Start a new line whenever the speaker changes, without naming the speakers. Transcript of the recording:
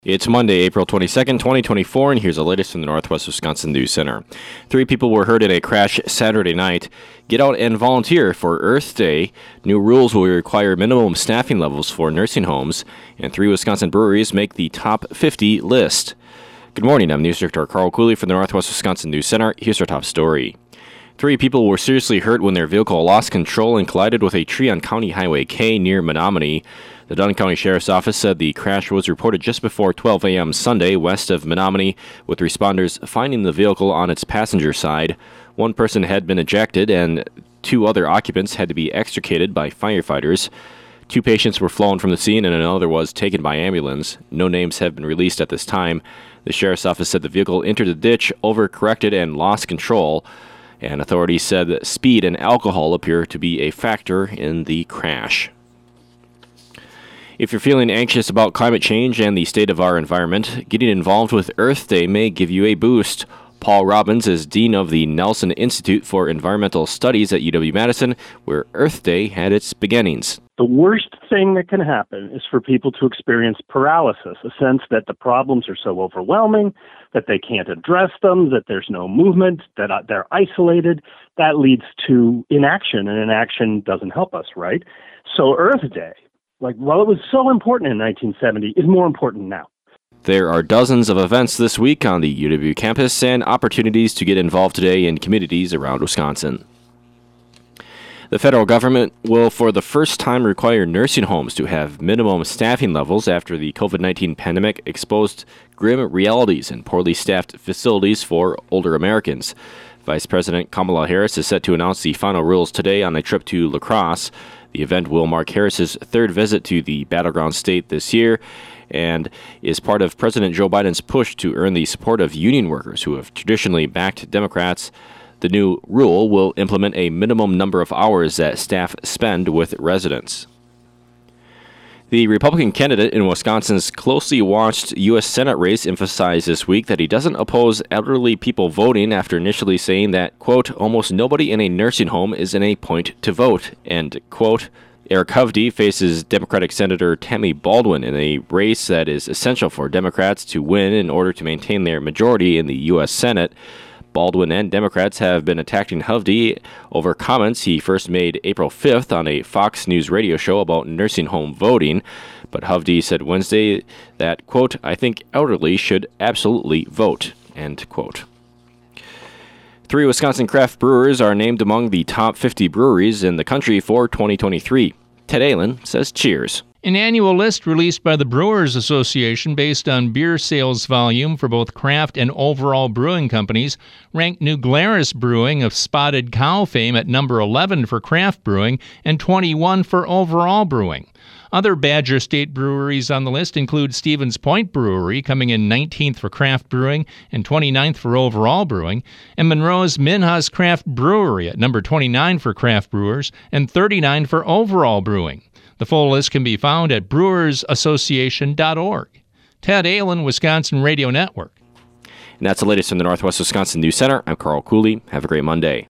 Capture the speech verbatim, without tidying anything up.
It's Monday, April twenty-second, twenty twenty-four, and here's the latest from the Northwest Wisconsin News Center. Three people were hurt in a crash Saturday night. Get out and volunteer for Earth Day. New rules will require minimum staffing levels for nursing homes, and three Wisconsin breweries make the top fifty list. Good morning, I'm News Director Carl Cooley from the Northwest Wisconsin News Center. Here's our top story. Three people were seriously hurt when their vehicle lost control and collided with a tree on County Highway K near Menominee. The Dunn County Sheriff's Office said the crash was reported just before twelve a.m. Sunday west of Menominee, with responders finding the vehicle on its passenger side. One person had been ejected and two other occupants had to be extricated by firefighters. Two patients were flown from the scene and another was taken by ambulance. No names have been released at this time. The Sheriff's Office said the vehicle entered the ditch, overcorrected, and lost control. And authorities said that speed and alcohol appear to be a factor in the crash. If you're feeling anxious about climate change and the state of our environment, getting involved with Earth Day may give you a boost. Paul Robbins is Dean of the Nelson Institute for Environmental Studies at U W-Madison, where Earth Day had its beginnings.
The worst thing that can happen is for people to experience paralysis, a sense that the problems are so overwhelming, that they can't address them, that there's no movement, that they're isolated. That leads to inaction, and inaction doesn't help us, right? So Earth Day, like while it was so important in nineteen seventy, is more important now.
There are dozens of events this week on the U W campus and opportunities to get involved today in communities around Wisconsin. The federal government will for the first time require nursing homes to have minimum staffing levels after the covid nineteen pandemic exposed grim realities in poorly staffed facilities for older Americans. Vice President Kamala Harris is set to announce the final rules today on a trip to La Crosse. The event will mark Harris's third visit to the battleground state this year and is part of President Joe Biden's push to earn the support of union workers who have traditionally backed Democrats. The new rule will implement a minimum number of hours that staff spend with residents. The Republican candidate in Wisconsin's closely watched U S Senate race emphasized this week that he doesn't oppose elderly people voting after initially saying that, quote, almost nobody in a nursing home is in a point to vote, and, quote, Eric Hovde faces Democratic Senator Tammy Baldwin in a race that is essential for Democrats to win in order to maintain their majority in the U S Senate. Baldwin and Democrats have been attacking Hovde over comments he first made April fifth on a Fox News radio show about nursing home voting. But Hovde said Wednesday that, quote, I think elderly should absolutely vote, end quote. Three Wisconsin craft brewers are named among the top fifty breweries in the country for twenty twenty-three. Ted Allen says cheers.
An annual list released by the Brewers Association based on beer sales volume for both craft and overall brewing companies ranked New Glarus Brewing of Spotted Cow fame at number eleven for craft brewing and twenty-one for overall brewing. Other Badger State breweries on the list include Stevens Point Brewery, coming in nineteenth for craft brewing and twenty-ninth for overall brewing, and Monroe's Minhas Craft Brewery at number twenty-nine for craft brewers and thirty-nine for overall brewing. The full list can be found at brewers association dot org. Ted Allen, Wisconsin Radio Network.
And that's the latest from the Northwest Wisconsin News Center. I'm Carl Cooley. Have a great Monday.